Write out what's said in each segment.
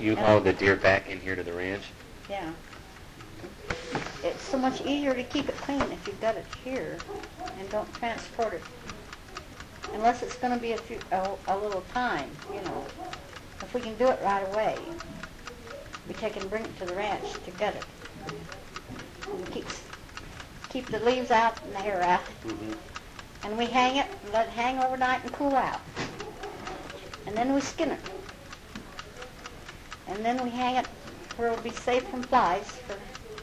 You hauled the deer back in here to the ranch? Yeah. It's so much easier to keep it clean if you've got it here and don't transport it. Unless it's going to be a little time, you know. If we can do it right away, we take and bring it to the ranch to get it. And keep the leaves out and the hair out. Mm-hmm. And we hang it and let it hang overnight and cool out. And then we skin it. And then we hang it where it'll be safe from flies for,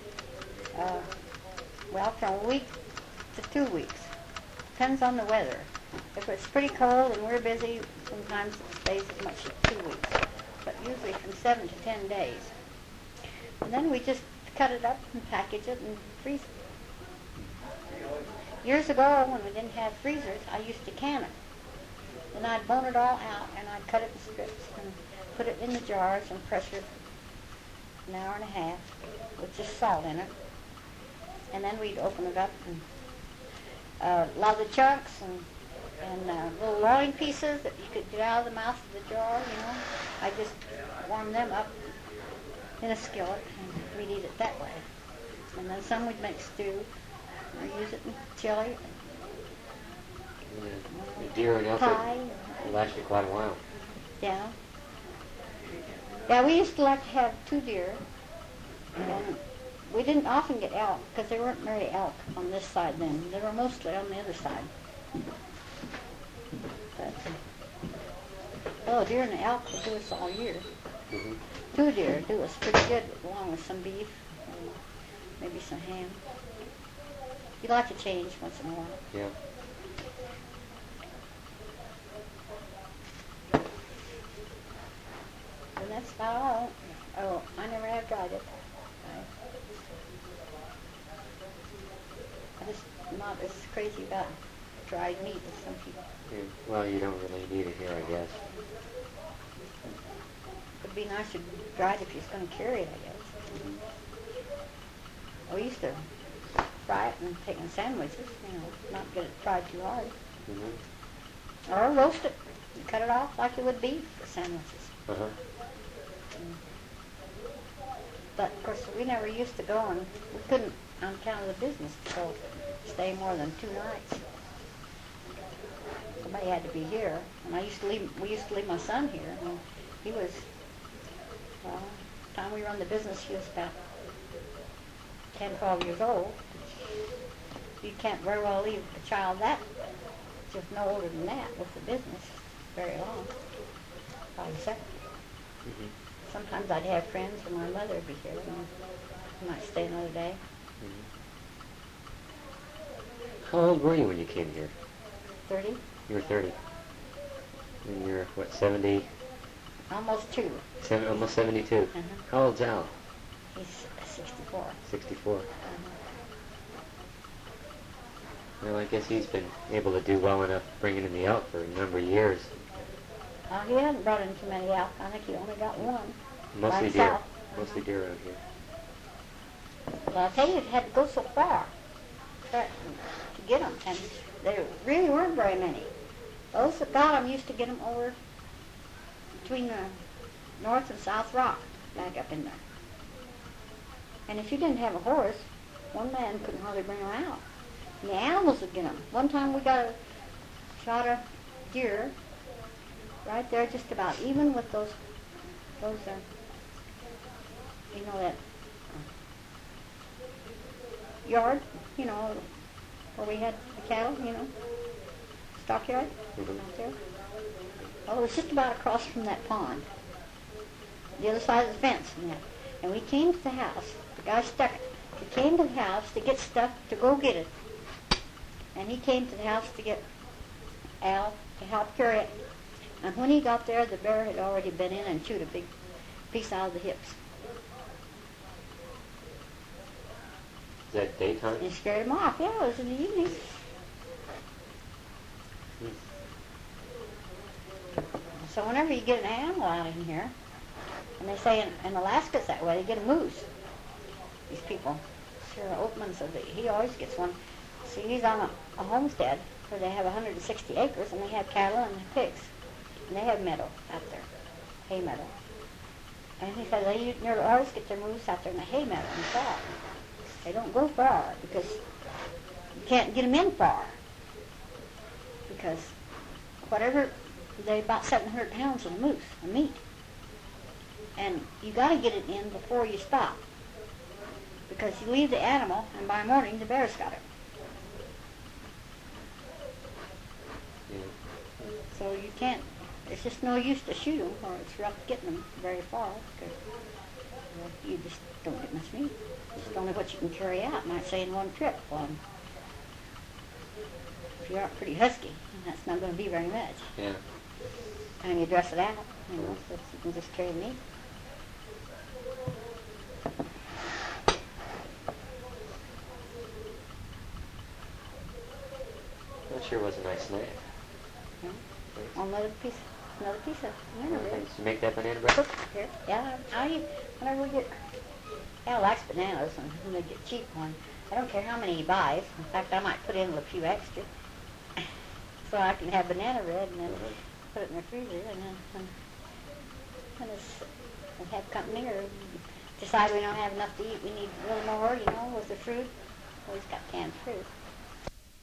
from a week to 2 weeks. Depends on the weather. If it's pretty cold and we're busy, sometimes it stays as much as 2 weeks. But usually from 7 to 10 days. And then we just cut it up and package it and freeze it. Years ago, when we didn't have freezers, I used to can it. Then I'd bone it all out and I'd cut it in strips and put it in the jars and pressure it an hour and a half with just salt in it. And then we'd open it up and a lot of the chunks and little rolling pieces that you could get out of the mouth of the jar, you know. I just warm them up in a skillet and we'd eat it that way. And then some we'd make stew or use it in chili. The deer and elk will last you quite a while. Yeah. Yeah, we used to like to have 2 deer. And we didn't often get elk because there weren't very elk on this side then. They were mostly on the other side. But, deer and the elk would do us all year. Mm-hmm. 2 deer do us pretty good, along with some beef and maybe some ham. You like to change once in a while. Yeah. And that's about all. Oh, I never have tried it. I'm just not as crazy about dried meat as some people. Yeah. Well, you don't really need it here, I guess. It'd be nice to dry it if you're going to carry it, I guess. Mm-hmm. We used to fry it and take in sandwiches, you know, not get it fried too hard. Mm-hmm. Or roast it and cut it off like you would beef for sandwiches. Uh-huh. But, of course, we never used to go, and we couldn't, on account of the business, so stay more than 2 nights. Somebody had to be here, and we used to leave my son here, and he was, well, the time we run the business, he was about 10, 12 years old. You can't very well leave a child that, just no older than that, with the business very long. Probably 7. Mm-hmm. Sometimes I'd have friends, and my mother would be here, and we might stay another day. Mm-hmm. How old were you when you came here? 30? You were 30. And you're, what, 70? Almost 2. Almost 72. Uh-huh. How old's Al? He's 64. 64. Uh-huh. Well, I guess he's been able to do well enough bringing in the elk for a number of years. He hasn't brought in too many elk. I think he only got 1. Mostly deer. Mostly deer around here. Well, I'll tell you, it had to go so far to get them, and there really weren't very many. Those that got them used to get them over between the North and South Rock, back up in there. And if you didn't have a horse, one man couldn't hardly bring them out. And the animals would get them. One time we shot a deer right there, just about even with those you know, that yard, you know, where we had the cattle, you know, stockyard, out there. Oh, it was just about across from that pond, the other side of the fence and that. And we came to the house. The guy stuck it. He came to the house to get stuff to go get it. And he came to the house to get Al to help carry it. And when he got there, the bear had already been in and chewed a big piece out of the hips. Is that daytime? And he scared him off. Yeah, it was in the evening. So whenever you get an animal out in here, and they say in Alaska it's that way, they get a moose. These people. Sure, Oatman says that he always gets one. See, he's on a homestead where they have 160 acres, and they have cattle and pigs. And they have meadow out there, hay meadow. And he said they nearly always get their moose out there in the hay meadow in the fall. They don't go far because you can't get them in far. Because whatever, they about 700 pounds of moose, of meat. And you got to get it in before you stop. Because you leave the animal, and by morning the bear's got it. Yeah. So you can't, it's just no use to shoot them, or it's rough getting them very far, because you just don't get much meat. It's only what you can carry out, might say, in one trip. If you aren't pretty husky, that's not going to be very much. Yeah. And you dress it out, you know, so you can just carry meat. That sure was a nice snack. Yeah. Another piece of banana bread. Did you make that banana bread? Here. Yeah, whenever we get, Al likes bananas, and when they get cheap ones, I don't care how many he buys. In fact, I might put in a few extra, so I can have banana bread and then put it in the freezer, and then when we have company or decide we don't have enough to eat, we need a little more, you know, with the fruit. Always got canned fruit.